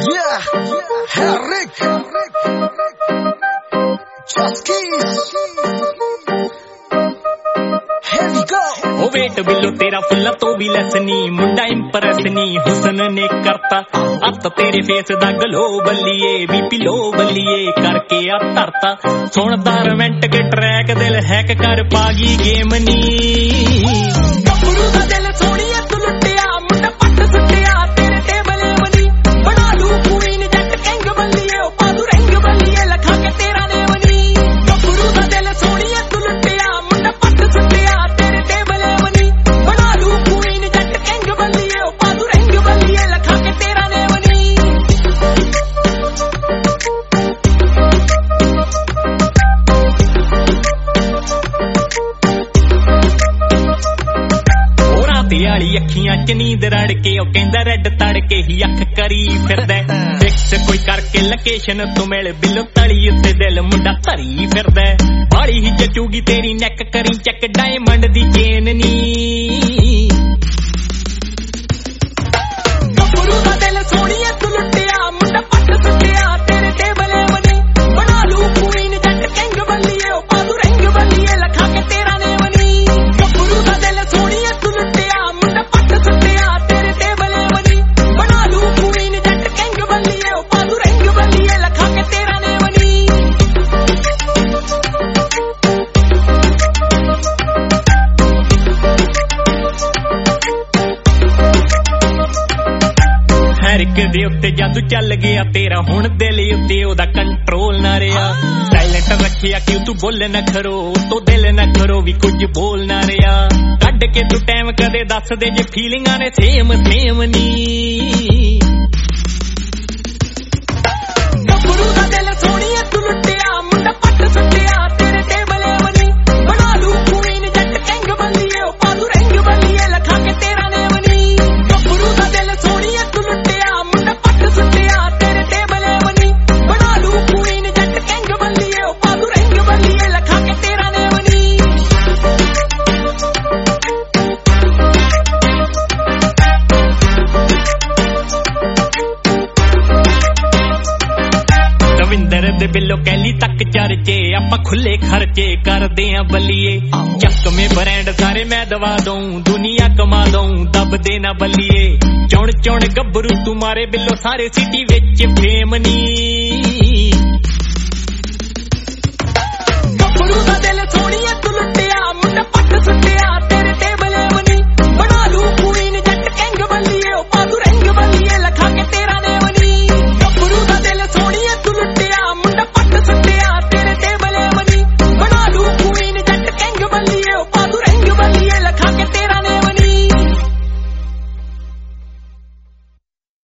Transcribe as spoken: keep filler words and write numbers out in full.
Yeah, Henrik, just keys. Here we go. ओ weight बिलो तेरा फुल्ला तो भी लेस नी, मुंडा इंप्रेस नी, हुसन ने करता अत तेरे फेस दा गलो बल्लिए, बीपी लो बल्लिए करके आ तरता सुनदा रोमांटिक ट्रैक दिल हैक कर पागी गेम नी। गब्बरू दा दिल सोनिए तू लुटिया, मुंडा पट सुटिया तेरे टेबले मनी, बना लू क्वीन जट किंग बल्लिए, ओ पादू रंग बल्लिए लखा के तेरा ने मनी। गब्बरू दा दिल सोनिए तू लुटिया, मुंडा पट सुटिया तेरे टेबले मनी, बना लू क्वीन जट किंग बल्लिए, ओ पादू रंग बल्लिए लखा के तेरा ने मनी। वाली अखियां च नींद रड़के, ओ कहंदा रेड तड़के ही अख करी फिरदा, फिक्स कोई करके लोकेशन तू मिल बिलो तली उत्ते दिल मुंडा धरी फिरदा। बाली ही जचूगी तेरी नैक करी चैक डायमंड दी चेन नी। गब्बरू दा दिल सोनिए तू लुटिया, मुंडा पट सुटिया तेरे टेबले मनी, बना लू क्वीन जट किंग बल्लिए, ओ पादू रंग बल्लिए लखा के तेरा ने मनी। गब्बरू दा दिल सोनिए तू लुटिया, मुंडा पट सुटिया तेरे टेबले मनी, बना लू क्वीन जट किंग बल्लिए, ओ पादू रंग बल्लिए लखा के तेरा ने मनी। हर एक दे उत्ते जादू चल गया तेरा, हुण दिल उत्ते ओदा कंट्रोल ना रहा। साइलेंट रखिया क्यों तू बोले न खरो, तो दिल न खरो भी कुछ बोल ना रहा। कड के तू टाइम कदे दस दे जे फीलिंगां ने सेम सेम नी। गब्बरू दा दिल सोनिए तू लुटिया, मुंडा पट सुटिया तेरे टेबले मनी, बना लू क्वीन जट किंग बल्लिए, ओ पादू रंग बल्लिए लखा के तेरा ने मनी। गब्बरू दा दिल सोनिए तू लुटिया, मुंडा पट सुटिया तेरे टेबले मनी, बना लू क्वीन जट किंग बल्लिए, ओ पादू रंग बल्लिए लखा के तेरा ने मनी। रविंदर दे बिलो कैली तक चर्चे, आपां खुले खर्चे करदे आ बल्लिए, चक में ब्रांड सारे मैं दवा दूं, दुनिया कमा दूं दब देना बल्लिए। चुण चुण गब्बरू तुम्हारे बिलो सारे सिटी विच फेम नी। गब्बरू दा दिल सोनिए तू लुटिया, मुंडा पट सुटिया तेरे